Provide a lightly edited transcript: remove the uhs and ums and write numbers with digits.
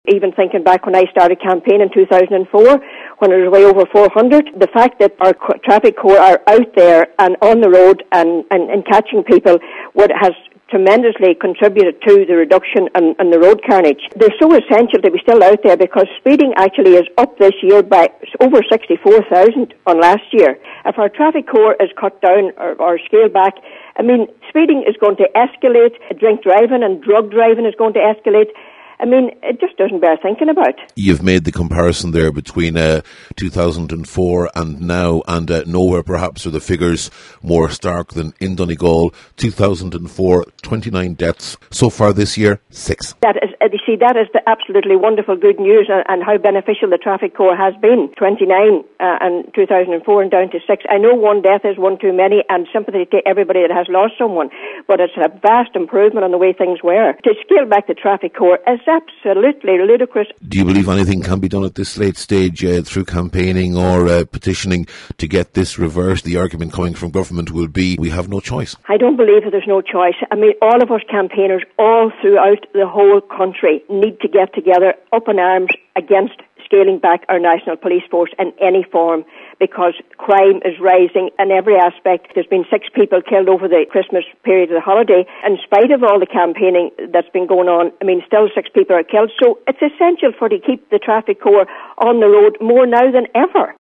Even thinking back when I started campaign in 2004, when it was way over 400, the fact that our traffic corps are out there and on the road and catching people has tremendously contributed to the reduction in the road carnage. They're so essential to be still out there because speeding actually is up this year by over 64,000 on last year. If our traffic corps is cut down or scaled back, I mean, speeding is going to escalate, drink driving and drug driving is going to escalate. I mean, it just doesn't bear thinking about. You've made the comparison there between 2004 and now, and nowhere perhaps are the figures more stark than in Donegal. 2004, 29 deaths. So far this year, 6. That is the absolutely wonderful good news and how beneficial the traffic corps has been. 29 in 2004 and down to 6. I know one death is one too many, and sympathy to everybody that has lost someone, but it's a vast improvement on the way things were. To scale back the traffic corps is absolutely ludicrous. Do you believe anything can be done at this late stage through campaigning or petitioning to get this reversed? The argument coming from government will be, we have no choice. I don't believe that there's no choice. I mean, all of us campaigners all throughout the whole country need to get together up in arms against scaling back our national police force in any form, because crime is rising in every aspect. There's been 6 people killed over the Christmas period of the holiday. In spite of all the campaigning that's been going on, I mean, still 6 people are killed. So it's essential to keep the traffic corps on the road more now than ever.